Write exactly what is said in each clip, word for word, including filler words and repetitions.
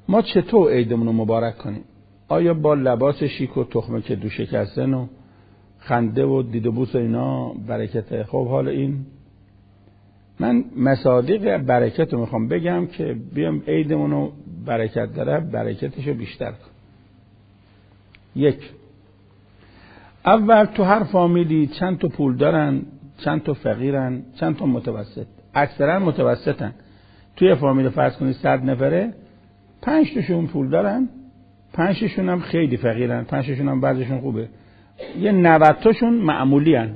ما چطور عیدمون رو مبارک کنیم؟ آیا با لباس شیک و تخمه که دو شکستن و خنده و دید و بوس و اینا برکته؟ خب حالا این من مصادیق برکت رو میخوام بگم که بیام عیدمون رو برکت داره، برکتش رو بیشتر کن. یک، اول تو هر فامیلی چند تا پول دارن، چند تا فقیرن، چند تا متوسط. اکثرا متوسطن. توی فامیل فرض کنید صد نفره، پنج تاشون پول دارن، پنج تاشون هم خیلی فقیرن، پنج تاشون هم بعضیشون خوبه، یه نود تاشون معمولی هن.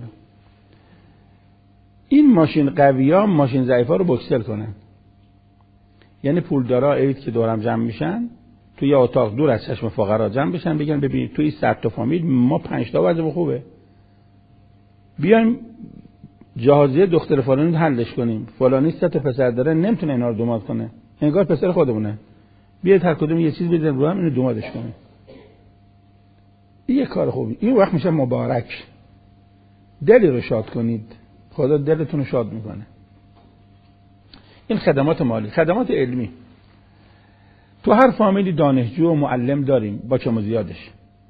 این ماشین قویا ماشین ضعیفا رو بکسل کنن. یعنی پولدارا عید که دورم جمع میشن توی یه اتاق دور از چشم فقرا جمع بشن، بگن ببینید توی صد تا فامیل ما پنج تا وضع خوبه، بیایم جهازیه دختر فلانی حلش کنیم، فلانی سه تا پسر داره نمیتونه اینا رو دوماد کنه، انگار پسر خودمونه، بیاید هر کدوم یه چیز بزنیم رو هم اینو دومادش کنیم. این یه کار خوبی. این وقت میشه مبارک. دلی رو شاد کنید، خدا دلتون رو شاد میکنه. این خدمات مالی. خدمات علمی، تو هر فامیلی دانشجو و معلم داریم با کم و زیادش.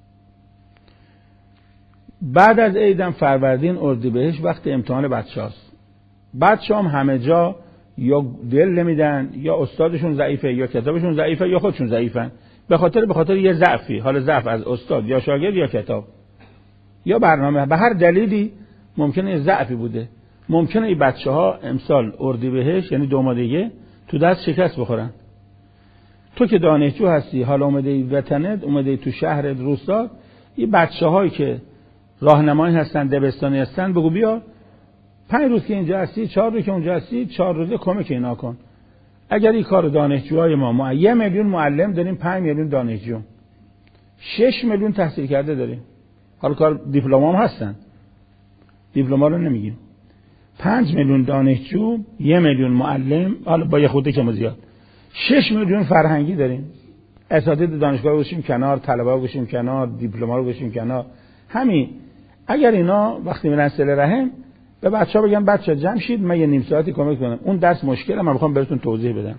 بعد از عیدم فروردین اردیبهشت وقت امتحان بچه‌هاست. بچه‌ها هم همه جا یا دل نمیدن، یا استادشون ضعیفه، یا کتابشون ضعیفه، یا خودشون ضعیفن، به خاطر به خاطر یه ضعفی، حالا ضعف از استاد یا شاگرد یا کتاب یا برنامه، به هر دلیلی ممکنه یه ضعفی بوده. ممکنه این بچه‌ها امسال اردیبهشت یعنی دومادگی تو دست شکست بخورن. تو که دانشجو هستی، حالا اومدی وطنت، اومدی تو شهرت، روستات، این بچه‌هایی که راهنمایی هستن، دبستانی هستن، بگو بیا پنج روز که اینجا هستی، چهار روز که اونجا هستی، چهار روزه کمک اینا کن. اگر این کار دانشجوهای ما ما یه میلیون معلم داریم، پنج میلیون دانشجو، شش میلیون تحصیل کرده داریم. حالا کار دیپلم هم هستن، دیپلم رو نمیگیم. پنج میلیون دانشجو، یه میلیون معلم، حالا با یه خوده که زیاد، شش میلیون فرهنگی داریم. اساتید دانشگاه رو گوشیم کنار، طلبه رو گوشیم کنار، دیپلم رو گوشیم کنار. همین اگر اینا وقتی میرن صله رحم به بچه‌ها بگن بچه‌ها جمع شید من یه نیم ساعتی کمک کنم، اون درس مشکله، من میخوام بهتون توضیح بدم.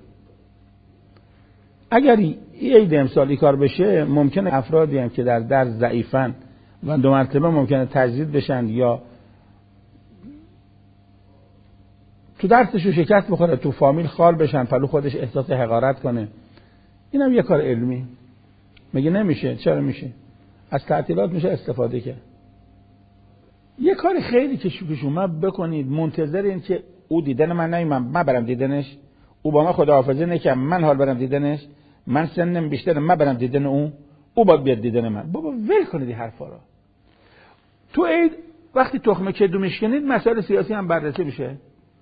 اگر این عید امسال این کار بشه، ممکنه افرادی هم که در درس ضعیفن و دو مرتبه ممکنه تجدید بشن یا تو درسشو شکست بخوره، تو فامیل خال بشن، پلو خودش احساس حقارت کنه. اینم یه کار علمی. مگه نمیشه؟ چرا میشه؟ از تعطیلات میشه استفاده کرد. یه کار خیلی که شما بکنید، منتظر این که او دیدن من نمیم، من برم دیدنش، او با من خداحافظی نکنم، من حال برم دیدنش، من سنم بیشتره من برم دیدن او، او باید بیاد دیدن من. بابا ول کنید این حرفا رو. تو عید وقتی تخمه کدو میشکنید مسائل سیاسی هم بررسی میشه.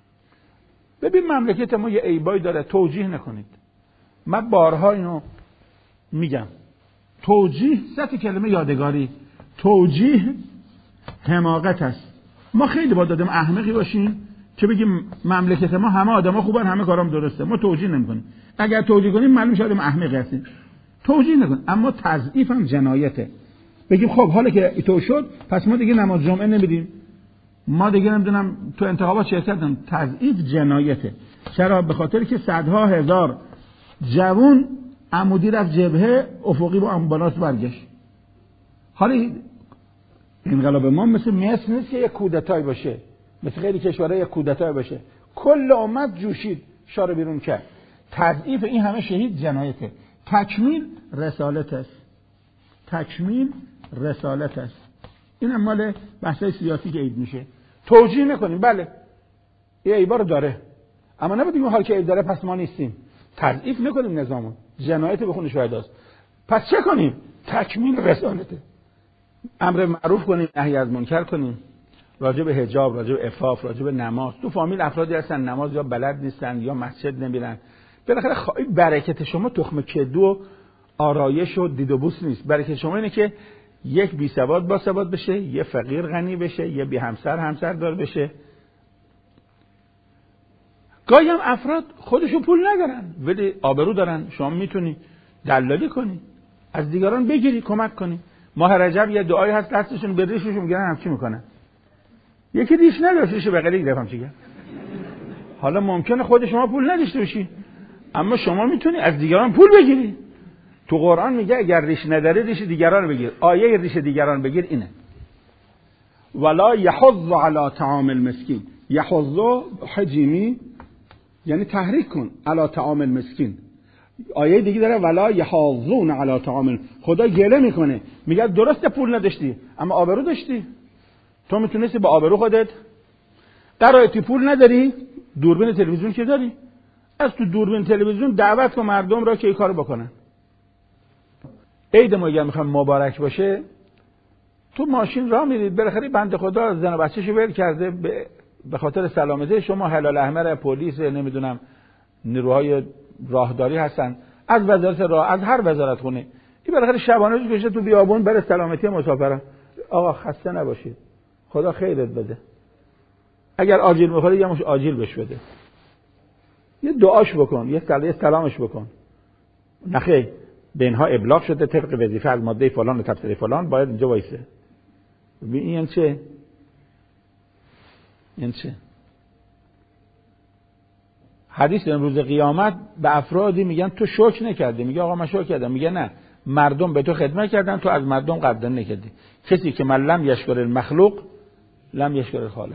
ببین مملکت ما یه عیبایی داره، توجیه نکنید. من بارها اینو میگم. توجیه سطح کلمه یادگاری. توجیه حماقت است. ما خیلی باید آدم احمقی باشیم که بگیم مملکت ما همه آدما خوبن، همه کارام درسته. ما توجیه نمی‌کنیم. اگر توجیه کنیم معلوم شه آدم احمقی هستیم. توجیه نکن. اما تضعیف هم جنایته. بگیم خب حالا که تو شد پس ما دیگه نماز جمعه نمیدیم، ما دیگه نمیدونم تو انتخابات شرکت نکنیم. تضعیف جنایته. چرا؟ به خاطر که صدها هزار جوان عمودی رفت جبهه، افقی با آمبولانس برگشت. حالا انقلاب ما مثل مصر نیست که یک کودتای باشه، مثل خیلی کشورها یک کودتای باشه، کل امت جوشید شار بیرون کرد. تضعیف این همه شهید جنایته. تکمیل رسالت است. تکمیل رسالت است. این هم مال بحثای سیاسی که عید میشه. توجیه نکنیم. بله این عیبا رو داره، اما نبودیم حال که عید داره پس ما نیستیم. تضعیف نکنیم نظامون. جنایت به خون شهداست. پس چه کنیم؟ تکمیل رسالته. امر معروف کنیم، نهی از منکر کنیم، راجع به حجاب، راجع به عفاف، راجع به نماز. تو فامیل افرادی هستن نماز یا بلد نیستن یا مسجد نمیرن. بالاخره خواهی برکت شما تخم کدو آرایش و دید و بوس نیست. برکت شما اینه که یک بی سواد با سواد بشه، یه فقیر غنی بشه، یه بی همسر همسر دار بشه. گاهی هم افراد خودشون پول ندارن ولی آبرو دارن. شما میتونی دلالی کنی، از دیگران بگیری، کمک کنی. ماه رجب یه دعایی هست دستشون به ریششون میگن هم چی میکنن. یکی ریش نداره، ریش بغلی گرفتم چیه. حالا ممکنه خود شما پول نداشته باشی، اما شما میتونی از دیگران پول بگیری. تو قرآن میگه اگر ریش نداری ریش دیگران بگیر. آیه ریش دیگران بگیر اینه. ولا یحض علی طعام المسکین. یحض حجیمی یعنی تحریک کن علی طعام المسکین. آیه دیگه داره ولا یحاضون علی طعام. خدا گله میکنه میگه درسته پول نداشتی اما آبرو داشتی. تو میتونستی با آبرو خودت قرائتی پول نداری دوربین تلویزیون که داری از تو دوربین تلویزیون دعوت کن مردم را که این کارو بکنن. عید ما اگر میخوام مبارک باشه تو ماشین راه میرید بالاخره بنده خدا زن و بچه‌شو ول کرده به خاطر سلامتی شما هلال احمر پلیس نمیدونم نیروهای راهداری هستن از وزارت راه از هر وزارت خونه این بالاخره شبانه روز کشه تو بیابون برای سلامتی مسافران. آقا خسته نباشید خدا خیرت بده. اگر آجیل میخوره یه مش آجیل بهش بده یه دعاش بکن یه سلام سلامش بکن. نخیر به اینها ابلاغ شده طبق وظیفه از ماده فلان و تفسیر فلان باید اینجا وایسه. ببین این چه این چه حدیث امروز قیامت به افرادی میگن تو شکر نکردی. میگه آقا من شکر کردم. میگه نه مردم به تو خدمت کردن تو از مردم قدر نکردی. کسی که من لم یشکر المخلوق لم یشکر الخالق.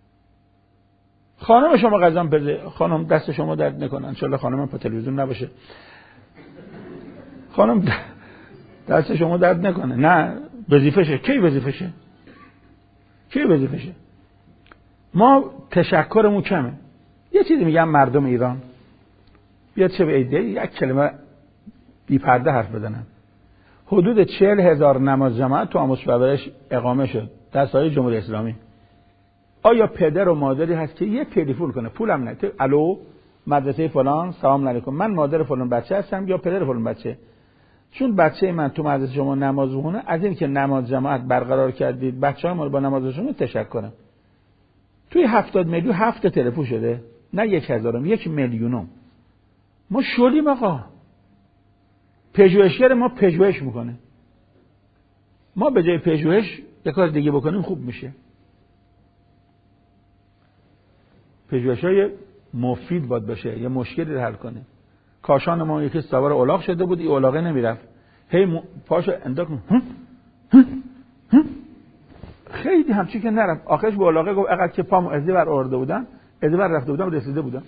خانم شما قزم بده خانم دست شما درد نکنه ان شاء الله خانم پا تلویزیون نباشه. خانم دست شما درد نکنه. نه وظیفشه. کی وظیفشه کی وظیفشه ما تشکرمون کمه. یه چیزی میگم مردم ایران بیاد چه به ایده یک کلمه بی پرده حرف بزنن. حدود چهل هزار نماز جماعت تو آموزش پرورش اقامه شد در سایه جمهوری اسلامی. آیا پدر و مادری هست که یه تلفن کنه پولم نه الو مدرسه فلان سلام علیکم من مادر فلان بچه هستم یا پدر فلان بچه چون بچه من تو مدرسه شما نماز بخونه از این که نماز جماعت برقرار کردید بچه‌ها ما رو با نمازشون تشکرم. توی هفتاد میلیون هفت تلفن شده نه یک هزارم یک میلیونم. ما شلیم آقا. پژوهشگر ما پژوهش میکنه. ما به جای پژوهش یک کار دیگه بکنیم خوب میشه. پژوهش‌های مفید باید باشه یه مشکلی رو حل کنه. کاشان ما یکی سوار الاغ شده بود این الاغه نمیرفت هی م... پاشو انداخت خیلی همچی که نرفت آخرش به الاغه گفت اقعد که پامو ازی بر آورده بودم ازی بر رفته بودم رسیده بودم.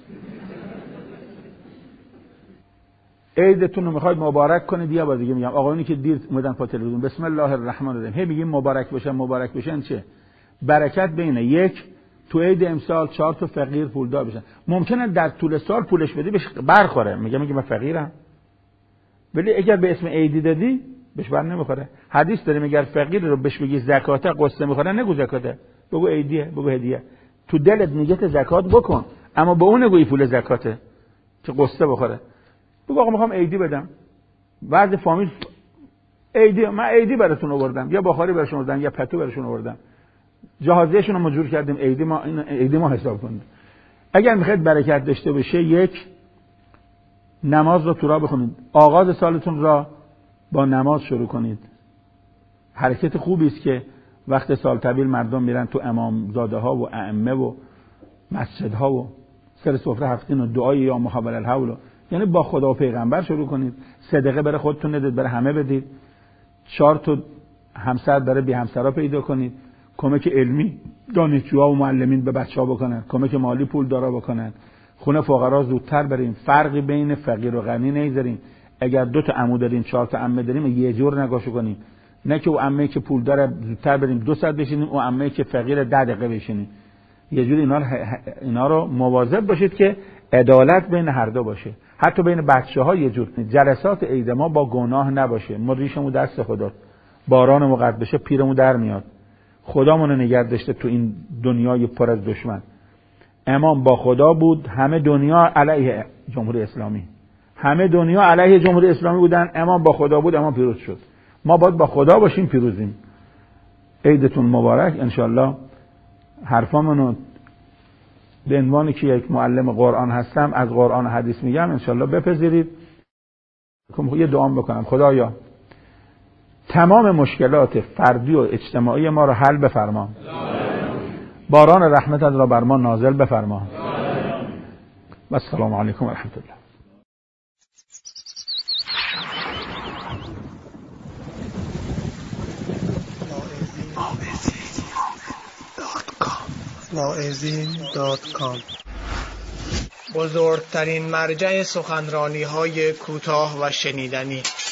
عیدتون رو میخواید مبارک کنید یا با دیگه میگم آقایونی که دیر اومدن پا تلویزیون بسم الله الرحمن الرحیم هی میگیم مبارک باشن مبارک باشن چه برکت بینه یک تو عید امسال چهار تا فقیر پولدار بشن. ممکنه در طول سال پولش بدی بهش برخوره میگه میگه من فقیرم ولی اگر به اسم عیدی دادی بهش بر نمیخوره. حدیث داره میگه فقیر رو بهش بگی زکات قصه میخوره نگو زکاته بگو عیدیه بگو هدیه. تو دلت نیت زکات بکن اما به اون نگوی پول زکاته که قصه بخوره. بگو آقا میخوام عیدی بدم بعضی فامیل عیدی من عیدی براتون آوردم یا بخاری براشون آوردم یا پتو براشون آوردم جهازیشون رو مجبور کردیم عیدی ما این عیدی ما حساب کنید. اگر میخواید برکت داشته باشه یک نماز رو تو راه بخونید. آغاز سالتون را با نماز شروع کنید. حرکت خوبی است که وقت سال طویل مردم میرن تو امامزاده ها و ائمه و مسجد ها و سر سفره هفتین و دعای یا محول الحول یعنی با خدا و پیغمبر شروع کنید. صدقه برای خودتون ندید برای همه بدید. چهار تا همسر برای بی همسرا پیدا کنید. کمک علمی دانشجوها و معلمین به بچه‌ها بکنن. کمک مالی پول دارا بکنن. خونه فقرا زودتر بریم. فرقی بین فقیر و غنی نمیذاریم. اگر دو تا عمو دارین چهار تا عمه داریم یه جور نگاشو کنیم. نه که او عمه که پول داره زودتر بریم دو ساعت بشینیم او عمه که فقیر ده دقیقه بشینیم. یه جوری اینا رو اینا رو مواظب باشید که عدالت بین هر دو باشه. حتی بین بچه‌ها یه جور جلسات عید ما با گناه نباشه. ما ریشمون دست خدا. بارانمون قطع بشه پیرمون در میاد. خدامون رو نگه داشته تو این دنیای پر از دشمن. امام با خدا بود همه دنیا علیه جمهوری اسلامی. همه دنیا علیه جمهوری اسلامی بودن امام با خدا بود امام پیروز شد. ما باید با خدا باشیم پیروزیم. عیدتون مبارک. انشالله حرفامونو به عنوانی که یک معلم قرآن هستم از قرآن و حدیث میگم انشالله بپذیرید. یه دعا بکنم خدایا تمام مشکلات فردی و اجتماعی ما رو حل بفرما. باران رحمتت را بر ما نازل بفرما. و السلام علیکم و رحمت الله. واعظین دات کام بزرگترین مرجع سخنرانی های کوتاه و شنیدنی